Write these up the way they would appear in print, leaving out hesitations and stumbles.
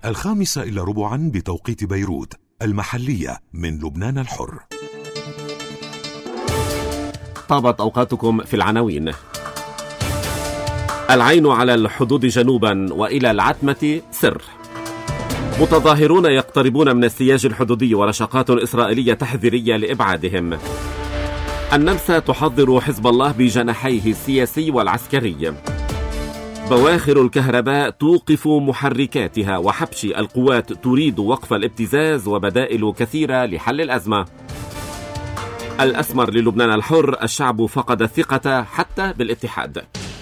5:15 بتوقيت بيروت المحلية من لبنان الحر. طابت أوقاتكم في العناوين. العين على الحدود جنوبا وإلى العتمة سر. متظاهرون يقتربون من السياج الحدودي ورشقات إسرائيلية تحذيرية لإبعادهم. النمسا تحضر حزب الله بجناحيه السياسي والعسكري. بواخر الكهرباء توقف محركاتها، وحبش القوات تريد وقف الابتزاز، وبدائل كثيرة لحل الأزمة. الأسمر للبنان الحر: الشعب فقد الثقة حتى بالاتحاد.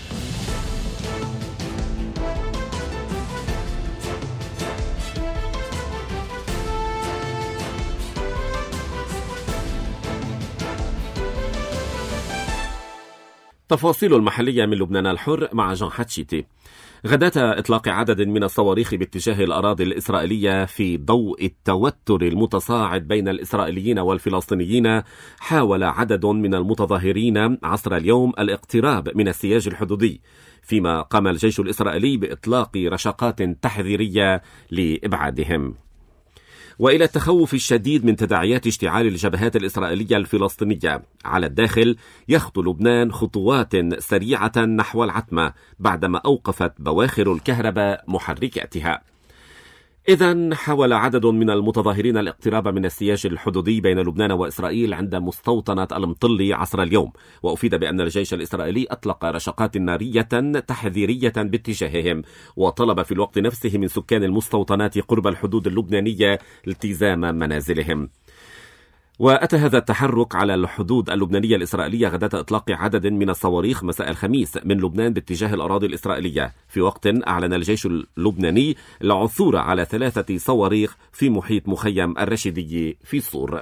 تفاصيل المحلية من لبنان الحر مع جان حتشيتي. غداة إطلاق عدد من الصواريخ باتجاه الأراضي الإسرائيلية في ضوء التوتر المتصاعد بين الإسرائيليين والفلسطينيين، حاول عدد من المتظاهرين عصر اليوم الاقتراب من السياج الحدودي، فيما قام الجيش الإسرائيلي بإطلاق رشقات تحذيرية لإبعادهم. وإلى التخوف الشديد من تداعيات اشتعال الجبهات الإسرائيلية الفلسطينية على الداخل، يخطو لبنان خطوات سريعة نحو العتمة بعدما أوقفت بواخر الكهرباء محركاتها. إذن حاول عدد من المتظاهرين الاقتراب من السياج الحدودي بين لبنان وإسرائيل عند مستوطنة المطلي عصر اليوم، وأفيد بأن الجيش الإسرائيلي أطلق رشقات نارية تحذيرية باتجاههم، وطلب في الوقت نفسه من سكان المستوطنات قرب الحدود اللبنانية التزام منازلهم. وأتى هذا التحرك على الحدود اللبنانية الإسرائيلية غداة إطلاق عدد من الصواريخ مساء الخميس من لبنان باتجاه الأراضي الإسرائيلية، في وقت أعلن الجيش اللبناني العثور على 3 صواريخ في محيط مخيم الرشيدية في صور.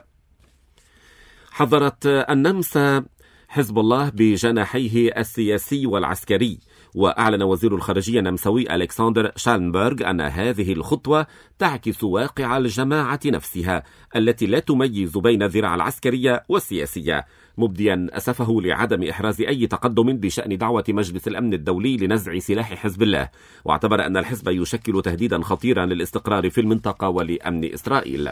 حذرت النمسا حزب الله بجناحيه السياسي والعسكري، وأعلن وزير الخارجية النمساوي ألكسندر شالنبرغ أن هذه الخطوة تعكس واقع الجماعة نفسها التي لا تميز بين الذراع العسكرية والسياسية، مبديا أسفه لعدم إحراز أي تقدم بشأن دعوة مجلس الأمن الدولي لنزع سلاح حزب الله، واعتبر أن الحزب يشكل تهديدا خطيرا للاستقرار في المنطقة ولأمن إسرائيل.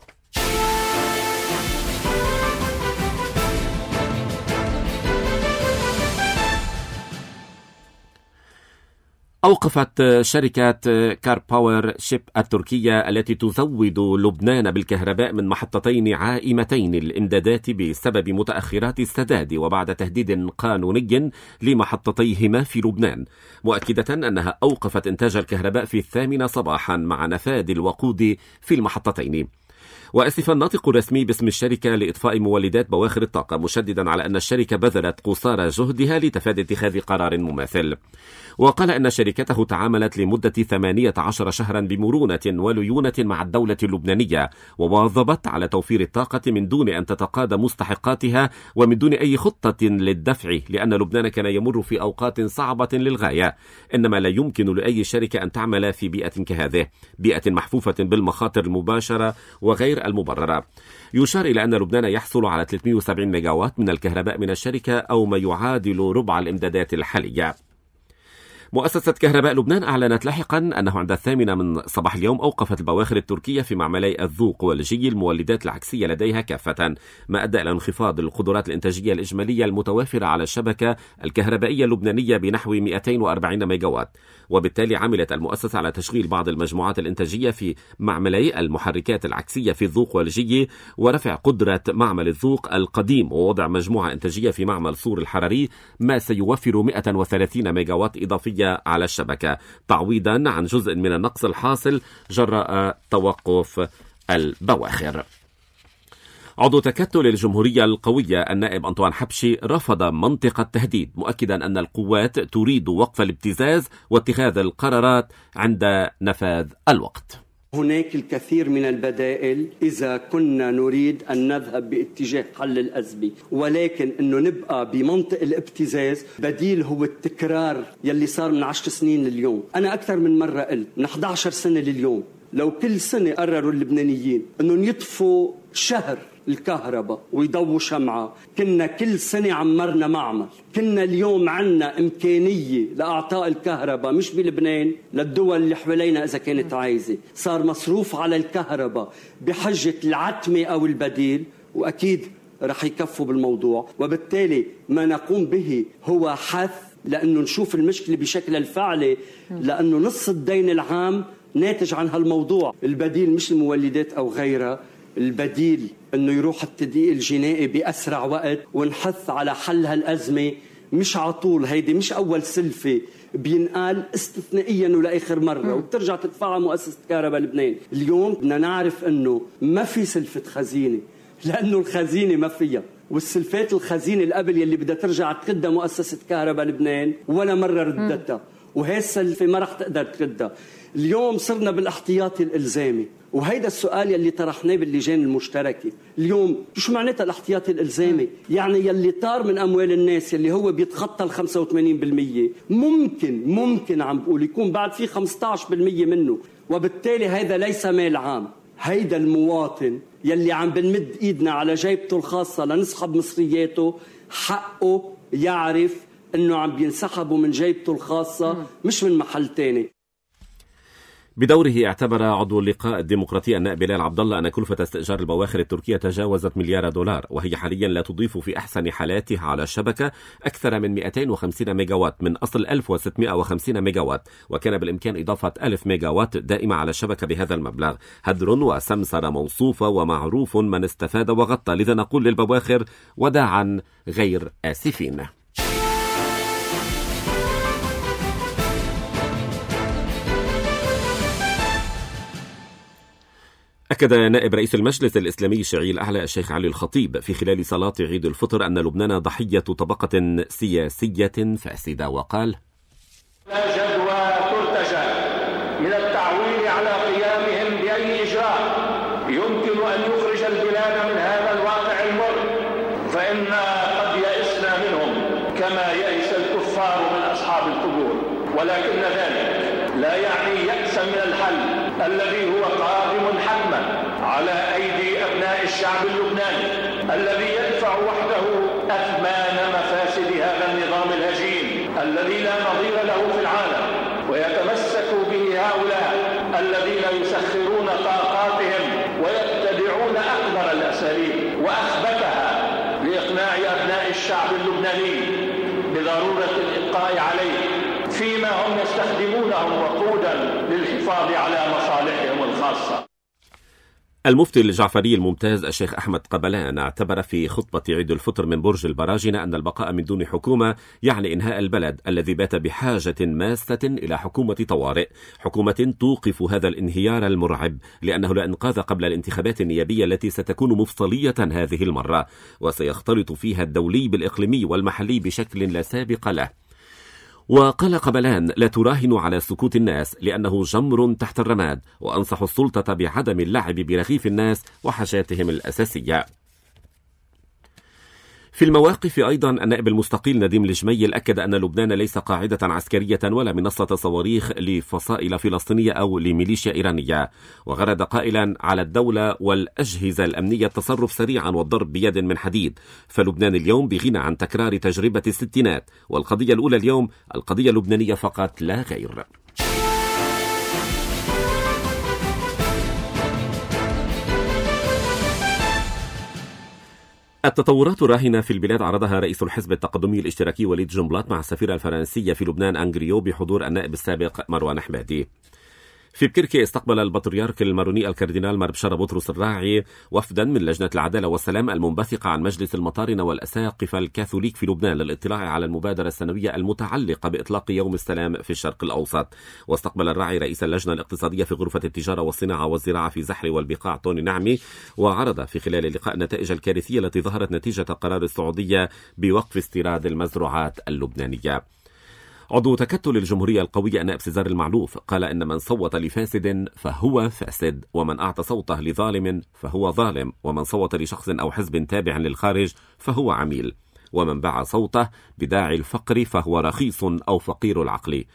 أوقفت شركة كار باور شيب التركية التي تزود لبنان بالكهرباء من محطتين عائمتين الإمدادات بسبب متأخرات السداد، وبعد تهديد قانوني لمحطتيهما في لبنان، مؤكدة أنها أوقفت إنتاج الكهرباء في 8 صباحا مع نفاذ الوقود في المحطتين. وأسف الناطق الرسمي باسم الشركة لإطفاء مولدات بواخر الطاقة، مشددا على أن الشركة بذلت قصارى جهدها لتفادي اتخاذ قرار مماثل. وقال أن شركته تعاملت لمدة 18 شهرا بمرونة وليونة مع الدولة اللبنانية، وواظبت على توفير الطاقة من دون أن تتقاضى مستحقاتها ومن دون أي خطة للدفع، لأن لبنان كان يمر في أوقات صعبة للغاية. إنما لا يمكن لأي شركة أن تعمل في بيئة كهذه، بيئة محفوفة بالمخاطر المباشرة وغير المبررة. يشار إلى أن لبنان يحصل على 370 ميجاوات من الكهرباء من الشركة، أو ما يعادل ربع الإمدادات الحالية. مؤسسة كهرباء لبنان أعلنت لاحقا أنه عند 8 من صباح اليوم أوقفت البواخر التركية في معملي الذوق والجي المولدات العكسية لديها كافة، ما أدى إلى انخفاض القدرات الإنتاجية الإجمالية المتوافرة على الشبكة الكهربائية اللبنانية بنحو 240 ميجاوات. وبالتالي عملت المؤسسة على تشغيل بعض المجموعات الإنتاجية في معملي المحركات العكسية في الذوق والجي، ورفع قدرة معمل الذوق القديم، ووضع مجموعة إنتاجية في معمل صور الحرري، ما سيوفر 130 ميجاوات إضافية على الشبكة، تعويضا عن جزء من النقص الحاصل جراء توقف البواخر. عضو تكتل الجمهورية القوية النائب أنطوان حبشي رفض منطق التهديد، مؤكدا أن القوات تريد وقف الابتزاز واتخاذ القرارات عند نفاذ الوقت. هناك الكثير من البدائل إذا كنا نريد أن نذهب باتجاه حل الأزمة، ولكن أنه نبقى بمنطق الابتزاز بديل هو التكرار يلي صار من 10 سنين لليوم. أنا أكثر من مرة قلت من 11 سنة لليوم، لو كل سنة قرروا اللبنانيين أنهم يطفوا شهر الكهرباء ويضووا شمعة، كنا كل سنة عمرنا معمل. كنا اليوم عنا إمكانية لأعطاء الكهرباء مش بلبنان، للدول اللي حوالينا إذا كانت عايزة. صار مصروف على الكهرباء بحجة العتمة أو البديل، وأكيد رح يكفوا بالموضوع. وبالتالي ما نقوم به هو حث لأنه نشوف المشكلة بشكل الفعلي، لأنه نص الدين العام ناتج عن هالموضوع. البديل مش المولدات أو غيرها، البديل أنه يروح التدقيق الجنائي بأسرع وقت ونحث على حل هالأزمة، مش عطول. هيدي مش أول سلفة بينقال استثنائيا ولآخر مرة وبترجع تدفعها مؤسسة كهرباء لبنان. اليوم بدنا نعرف أنه ما في سلفة خزينة، لأنه الخزينة ما فيها، والسلفات الخزينة القبل يلي بدها ترجع تردها مؤسسة كهرباء لبنان ولا مرة ردتها، وهي السلفة ما رح تقدر تردها. اليوم صرنا بالاحتياطي الإلزامي، وهيدا السؤال يلي طرحناه باللجان المشتركة. اليوم شو معناتها الاحتياطي الإلزامي؟ يعني يلي طار من أموال الناس يلي هو بيتخطى 85%، ممكن عم بقول يكون بعد في 15% منه، وبالتالي هذا ليس مال عام. هيدا المواطن يلي عم بنمد ايدنا على جيبته الخاصة لنسحب مصرياته، حقه يعرف انه عم بينسحبوا من جيبته الخاصة مش من محل تاني. بدوره اعتبر عضو اللقاء الديمقراطي النائب بلال عبد الله أن كلفة استئجار البواخر التركية تجاوزت $1,000,000، وهي حاليا لا تضيف في أحسن حالاتها على الشبكة أكثر من 250 ميجاوات من أصل 1650 ميجاوات، وكان بالإمكان إضافة 1000 ميجاوات دائمة على الشبكة بهذا المبلغ. هدر وسمسرة موصوفة ومعروف من استفاد وغطى، لذا نقول للبواخر وداعا غير آسفين. أكد نائب رئيس المجلس الإسلامي الشيعي الأعلى الشيخ علي الخطيب في خلال صلاة عيد الفطر أن لبنان ضحية طبقة سياسية فاسدة، وقال: لا جدوى ترتجى من التعويل على قيامهم بأي إجراء يمكن أن يخرج البلاد من هذا الواقع المر، فإن قد يئسنا منهم كما يئس الكفار من أصحاب القبور، ولكن ذلك لا يعني يأسا من الحل الذي هو قادم حتما على أيدي أبناء الشعب اللبناني الذي يدفع وحده أثمان مفاسد هذا النظام الهجين الذي لا نظير له في العالم، ويتمسك به هؤلاء الذين يسخرون طاقاتهم ويتبعون أكبر الأساليب وأخبثها لإقناع أبناء الشعب اللبناني بضرورة الإبقاء عليه، فيما هم يستخدمونهم وقودا للحفاظ على مصالحهم الخاصة. المفتي الجعفري الممتاز الشيخ أحمد قبلان اعتبر في خطبة عيد الفطر من برج البراجنة أن البقاء من دون حكومة يعني إنهاء البلد الذي بات بحاجة ماسة إلى حكومة طوارئ، حكومة توقف هذا الانهيار المرعب، لأنه لا إنقاذ قبل الانتخابات النيابية التي ستكون مفصلية هذه المرة، وسيختلط فيها الدولي بالإقليمي والمحلي بشكل لا سابق له. وقال قبلان: لا تراهنوا على سكوت الناس لأنه جمر تحت الرماد، وأنصح السلطة بعدم اللعب برغيف الناس وحاجاتهم الأساسية. في المواقف أيضا النائب المستقيل نديم الجميل أكد أن لبنان ليس قاعدة عسكرية ولا منصة صواريخ لفصائل فلسطينية أو لميليشيا إيرانية، وغرد قائلا: على الدولة والأجهزة الأمنية التصرف سريعا والضرب بيد من حديد، فلبنان اليوم بغنى عن تكرار تجربة الستينات، والقضية الأولى اليوم القضية اللبنانية فقط لا غير. التطورات الراهنة في البلاد عرضها رئيس الحزب التقدمي الاشتراكي وليد جنبلاط مع السفيرة الفرنسية في لبنان أنغريو بحضور النائب السابق مروان حمادي. في بكركي استقبل البطريرك الماروني الكاردينال مربشرة بطرس الراعي وفدا من لجنة العدالة والسلام المنبثقة عن مجلس المطارنة والأساقفة الكاثوليك في لبنان للاطلاع على المبادرة السنوية المتعلقة بإطلاق يوم السلام في الشرق الأوسط. واستقبل الراعي رئيس اللجنة الاقتصادية في غرفة التجارة والصناعة والزراعة في زحل والبقاع طوني نعمي، وعرض في خلال اللقاء النتائج الكارثية التي ظهرت نتيجة قرار السعودية بوقف استيراد المزروعات اللبنانية. عضو تكتل الجمهورية القوية النائب سيزار المعلوف قال إن من صوت لفاسد فهو فاسد، ومن أعطى صوته لظالم فهو ظالم، ومن صوت لشخص أو حزب تابع للخارج فهو عميل، ومن باع صوته بداعي الفقر فهو رخيص أو فقير العقل.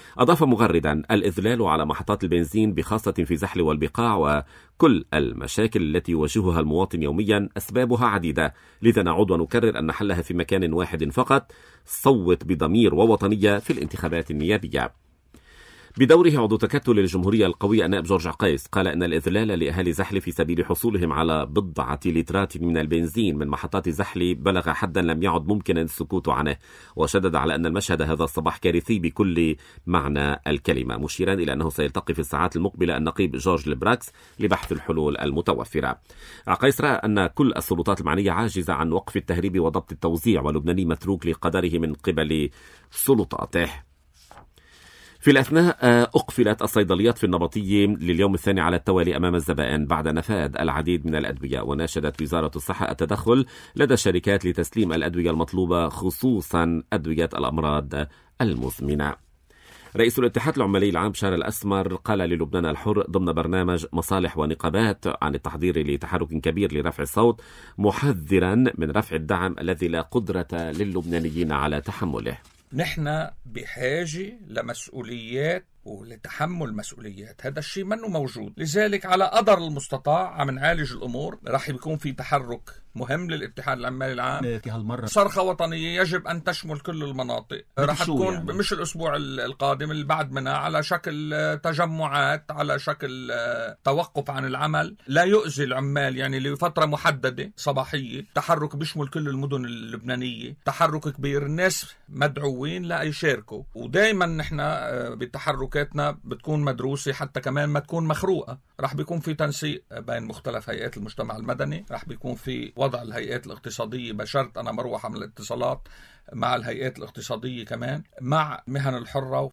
أضاف مغردا: الإذلال على محطات البنزين بخاصة في زحل والبقاع وكل المشاكل التي يواجهها المواطن يوميا أسبابها عديدة، لذا نعود ونكرر أن حلها في مكان واحد فقط: صوت بضمير ووطنية في الانتخابات النيابية. بدوره عضو تكتل الجمهورية القوي النائب جورج عقيس قال أن الإذلال لأهالي زحل في سبيل حصولهم على بضعة لترات من البنزين من محطات زحل بلغ حدا لم يعد ممكنا السكوت عنه، وشدد على أن المشهد هذا الصباح كارثي بكل معنى الكلمة، مشيرا إلى أنه سيلتقي في الساعات المقبلة النقيب جورج البراكس لبحث الحلول المتوفرة. عقيس رأى أن كل السلطات المعنية عاجزة عن وقف التهريب وضبط التوزيع، واللبناني متروك لقدره من قبل سلطاته. في الأثناء أقفلت الصيدليات في النبطية لليوم الثاني على التوالي أمام الزبائن بعد نفاذ العديد من الأدوية، وناشدت وزارة الصحة التدخل لدى الشركات لتسليم الأدوية المطلوبة خصوصا أدوية الأمراض المزمنة. رئيس الاتحاد العمالي العام بشار الأسمر قال للبنان الحر ضمن برنامج مصالح ونقابات عن التحضير لتحرك كبير لرفع الصوت، محذرا من رفع الدعم الذي لا قدرة للبنانيين على تحمله. نحن بحاجة لمسؤوليات ولتحمل مسؤوليات، هذا الشيء منه موجود. لذلك على قدر المستطاع عم نعالج الأمور. رح يكون في تحرك مهم للاتحاد العمالي العام في هالمرة، صرخة وطنية يجب أن تشمل كل المناطق. رح تكون يعني مش الأسبوع القادم، اللي بعد منها، على شكل تجمعات، على شكل توقف عن العمل لا يؤذي العمال، يعني لفترة محددة صباحية. تحرك بيشمل كل المدن اللبنانية، تحرك كبير، الناس مدعوين لا يشاركوا. ودايما نحن بتحركاتنا بتكون مدروسة حتى كمان ما تكون مخروقة. رح بيكون في تنسيق بين مختلف هيئات المجتمع المدني، رح بيكون في وضع الهيئات الاقتصادية، بشرط أنا مروحة من الاتصالات مع الهيئات الاقتصادية كمان مع مهن الحرة.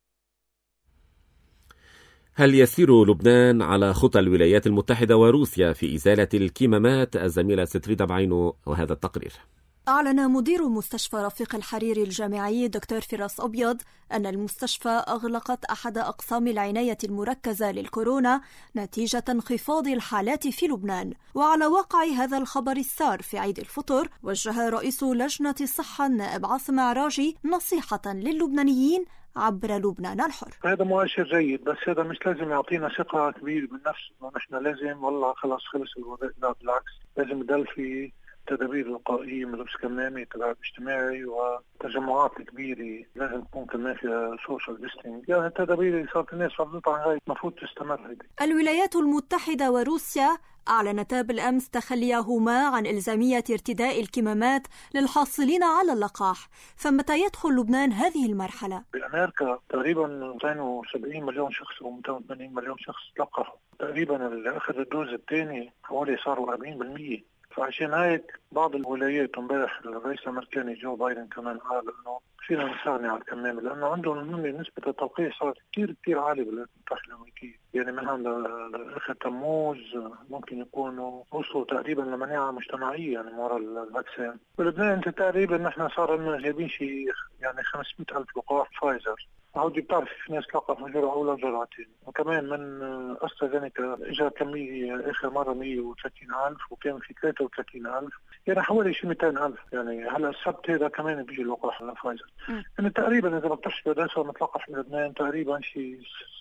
هل يسير لبنان على خطى الولايات المتحدة وروسيا في إزالة الكمامات؟ الزميلة ستريدا بعينو وهذا التقرير. أعلن مدير مستشفى رفيق الحريري الجامعي دكتور فراس أبيض أن المستشفى أغلقت أحد أقسام العناية المركزة للكورونا نتيجة انخفاض الحالات في لبنان. وعلى واقع هذا الخبر السار في عيد الفطر، وجه رئيس لجنة الصحة النائب عاصم عراجي نصيحة للبنانيين عبر لبنان الحر. هذا مؤشر جيد، بس هذا مش لازم يعطينا ثقة كبيرة بالنفس إنه نحن لازم والله خلص خلص الوباء. لا بالعكس، لازم يضل في تدابير وقائية من لبس كمامة، تباعد اجتماعي، وتجمعات كبيرة لازم تكون كمان فيها سوشيال ديستنس. يعني التدابير اللي صارت الناس فرضتها عن هاي المفروض تستمر. هيدي الولايات المتحدة وروسيا أعلنتا بالأمس تخليهما عن إلزامية ارتداء الكمامات للحاصلين على اللقاح، فمتى يدخل لبنان هذه المرحلة؟ بأمريكا تقريبا 270 مليون شخص و 280 مليون شخص لقحوا، تقريبا اللي أخذ الدوز الثاني حوالي صاروا 40%. فعشان هيك بعض الولايات، امبارح الرئيس الامريكي جو بايدن كمان قال انه فينا نستغني عن الكمامه، لانه عندهم نسبه التلقيح صارت كثير عاليه بالولايات المتحده الامريكيه. يعني منها لاخر تموز ممكن يكونوا وصلوا تقريبا لمناعه مجتمعيه يعني ورا الفاكسين. بلبنان انت تقريبا نحن صار لنا جايبين شيء يعني 500,000 لقاح فايزر. عودي بتعرف في ناس لقحوا جرعة أولى وجرعتين، وكمان من أسترازينيكا إجا كمية آخر مرة 130,000 وكان في 33,000، يعني حوالي شي 200,000. يعني هلا السبت هذا كمان بيجي لقاح لفايزر. يعني تقريبا إذا بتحسب الناس متلقح في لبنان تقريبا شي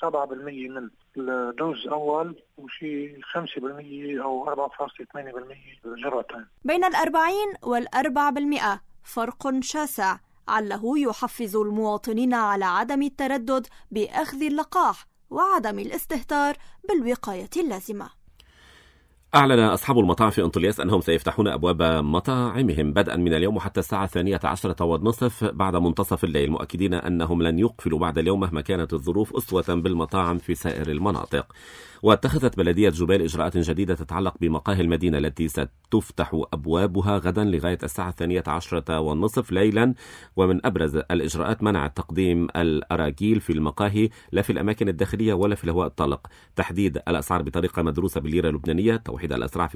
7% من الدوز أول وشي 5% أو 4.8% الجرعتين. بين 40 وال4% فرق شاسع، عله يحفز المواطنين على عدم التردد بأخذ اللقاح وعدم الاستهتار بالوقاية اللازمة. أعلن أصحاب المطاعم في أنطلياس أنهم سيفتحون أبواب مطاعمهم بدءا من اليوم وحتى الساعة 12:30 بعد منتصف الليل، مؤكدين أنهم لن يقفلوا بعد اليوم مهما كانت الظروف، أسوة بالمطاعم في سائر المناطق. واتخذت بلدية جبال إجراءات جديدة تتعلق بمقاهي المدينة التي ستفتح أبوابها غدا لغاية الساعة 12:30 ليلا. ومن أبرز الإجراءات منع تقديم الأراجيل في المقاهي لا في الأماكن الداخلية ولا في الهواء الطلق، تحديد الأسعار بطريقة مدروسة بالليرة اللبنانية، توحيد الأسعار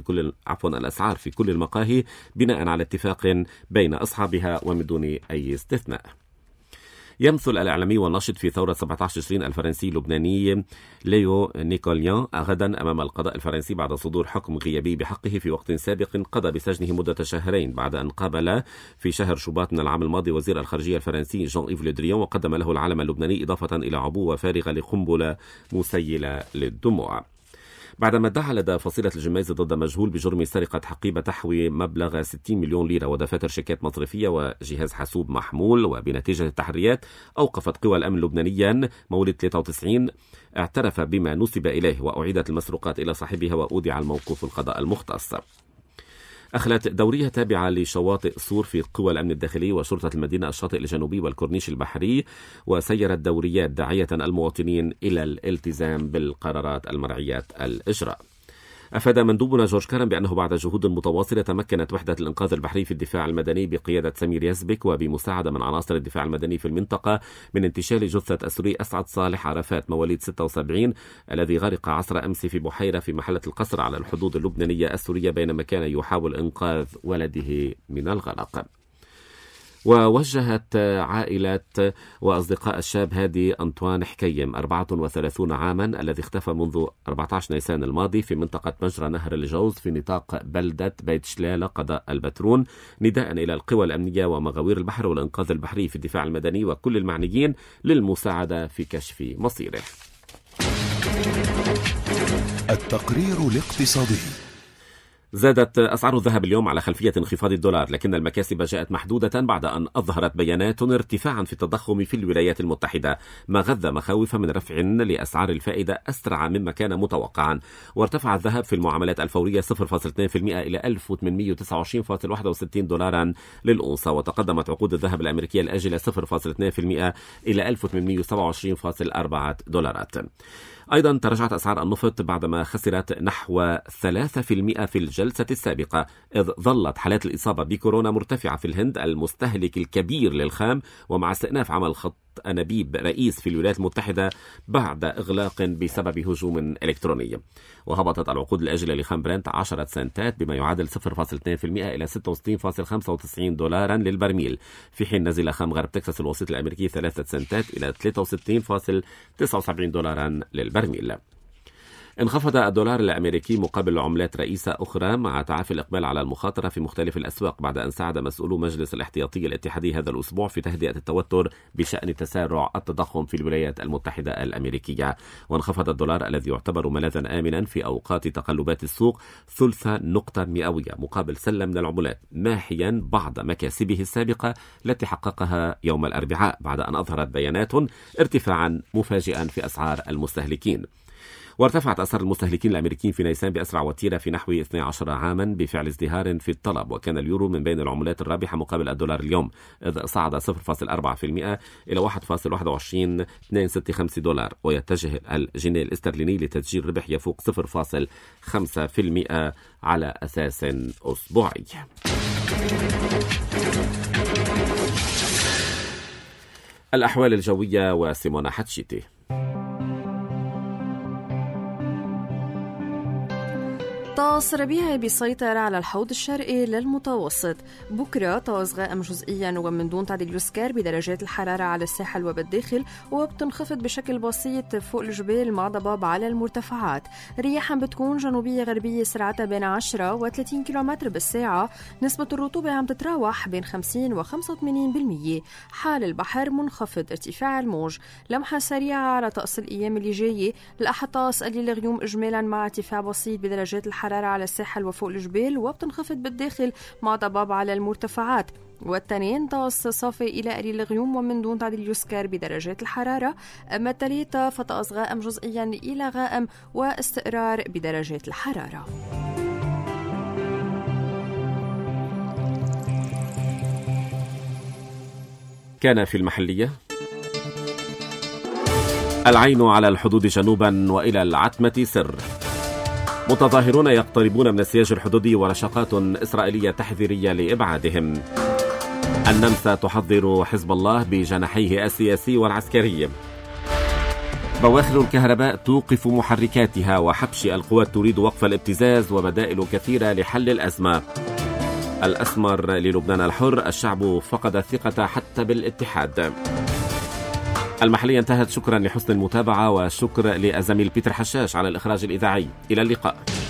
في كل المقاهي بناء على اتفاق بين أصحابها ومن دون أي استثناء. يمثل الإعلامي والناشط في ثورة 17 تشرين الفرنسي اللبناني ليو نيكوليان غدا أمام القضاء الفرنسي بعد صدور حكم غيابي بحقه في وقت سابق قضى بسجنه مدة شهرين بعد أن قابل في شهر شباط من العام الماضي وزير الخارجية الفرنسي جان إيف لو دريان وقدم له العلم اللبناني إضافة إلى عبوة فارغة لقنبلة مسيلة للدموع. بعدما ادعى لدى فصيلة الجميز ضد مجهول بجرم سرقة حقيبة تحوي مبلغ 60 مليون ليرة ودفاتر شيكات مصرفية وجهاز حاسوب محمول، وبنتيجة التحريات أوقفت قوى الأمن اللبنانيا مولد 93 اعترف بما نسب إليه وأعيدت المسروقات إلى صاحبها وأودع الموقوف القضاء المختص. أخلت دورية تابعة لشواطئ صور في قوى الأمن الداخلي وشرطة المدينة الشاطئ الجنوبي والكورنيش البحري، وسيرت دوريات داعية المواطنين إلى الالتزام بالقرارات المرعيات الإجراء. أفاد مندوبنا جورج كرم بأنه بعد جهود متواصلة تمكنت وحدة الإنقاذ البحري في الدفاع المدني بقيادة سمير يزبك وبمساعدة من عناصر الدفاع المدني في المنطقة من انتشال جثة السوري أسعد صالح عرفات مواليد 76 الذي غرق عصر أمس في بحيرة في محلة القصر على الحدود اللبنانية السورية بينما كان يحاول إنقاذ ولده من الغرق. ووجهت عائلة وأصدقاء الشاب هادي أنطوان حكيم 34 عاما الذي اختفى منذ 14 نيسان الماضي في منطقة مجرى نهر الجوز في نطاق بلدة بيت شلالة قضاء البترون نداء إلى القوى الأمنية ومغاوير البحر والإنقاذ البحري في الدفاع المدني وكل المعنيين للمساعدة في كشف مصيره. التقرير الاقتصادي. زادت أسعار الذهب اليوم على خلفية انخفاض الدولار، لكن المكاسب جاءت محدودة بعد أن أظهرت بيانات ارتفاعا في التضخم في الولايات المتحدة ما غذى مخاوف من رفع لأسعار الفائدة أسرع مما كان متوقعا. وارتفع الذهب في المعاملات الفورية 0.2% إلى 1829.61 دولارا للأونصة، وتقدمت عقود الذهب الأمريكية الآجلة 0.2% إلى 1827.4 دولارات. أيضا تراجعت أسعار النفط بعدما خسرت نحو 3% في الجلسة السابقة، إذ ظلت حالات الإصابة بكورونا مرتفعة في الهند المستهلك الكبير للخام، ومع استئناف عمل خط أنابيب رئيس في الولايات المتحدة بعد إغلاق بسبب هجوم إلكتروني. وهبطت العقود الآجلة لخام برنت 10 سنتات بما يعادل 0.2% إلى 66.95 دولارا للبرميل، في حين نزل خام غرب تكساس الوسيط الأمريكي 3 سنتات إلى 63.79 دولارا للبرميل. انخفض الدولار الأمريكي مقابل عملات رئيسة أخرى مع تعافي الإقبال على المخاطرة في مختلف الأسواق بعد أن ساعد مسؤولو مجلس الاحتياطي الاتحادي هذا الأسبوع في تهدئة التوتر بشأن تسارع التضخم في الولايات المتحدة الأمريكية. وانخفض الدولار الذي يعتبر ملاذا آمنا في أوقات تقلبات السوق 0.3 نقطة مئوية مقابل سلة من العملات، ماحيا بعض مكاسبه السابقة التي حققها يوم الأربعاء بعد أن أظهرت بيانات ارتفاعا مفاجئا في أسعار المستهلكين. وارتفعت أسعار المستهلكين الأمريكيين في نيسان بأسرع وتيرة في نحو 12 عاما بفعل ازدهار في الطلب، وكان اليورو من بين العملات الرابحة مقابل الدولار اليوم، إذ صعد 0.4% إلى 1.2165 دولار، ويتجه الجنيه الاسترليني لتسجيل ربح يفوق 0.5% على أساس أسبوعي. الأحوال الجوية وسيمونا حتشيتي. طقس ربيعي بيسيطر على الحوض الشرقي للمتوسط. بكرة طقس غائم جزئيا ومن دون تعديل يسكر بدرجات الحرارة على الساحل وبالداخل، وبتنخفض بشكل بسيط فوق الجبال مع ضباب على المرتفعات. رياحا بتكون جنوبية غربية سرعتها بين 10 و30 كيلومتر بالساعة. نسبة الرطوبة عم تتراوح بين 50 و 85%. حال البحر منخفض. ارتفاع الموج. لمحة سريعة على طقس الأيام اللي جاية. الأحد طقس قليل الغيوم إجمالا مع ارتفاع بسيط بدرجات الحرارة على الساحل وفوق الجبال، وبتنخفض بالداخل مع ضباب على المرتفعات. والتنين طقس صافي إلى قليل الغيوم ومن دون تعديل يسكر بدرجات الحرارة. أما الثلاثة فطقس غائم جزئيا إلى غائم واستقرار بدرجات الحرارة. كان في المحلية العين على الحدود جنوبا وإلى العتمة سر. متظاهرون يقتربون من السياج الحدودي ورشقات إسرائيلية تحذيرية لإبعادهم. النمسا تحذر حزب الله بجناحيه السياسي والعسكري. بواخر الكهرباء توقف محركاتها، وحبش القوات تريد وقف الابتزاز، وبدائل كثيرة لحل الأزمة. الأسمر للبنان الحر: الشعب فقد الثقة حتى بالاتحاد. المحلية انتهت. شكرا لحسن المتابعة وشكر للزميل بيتر حشاش على الإخراج الإذاعي. إلى اللقاء.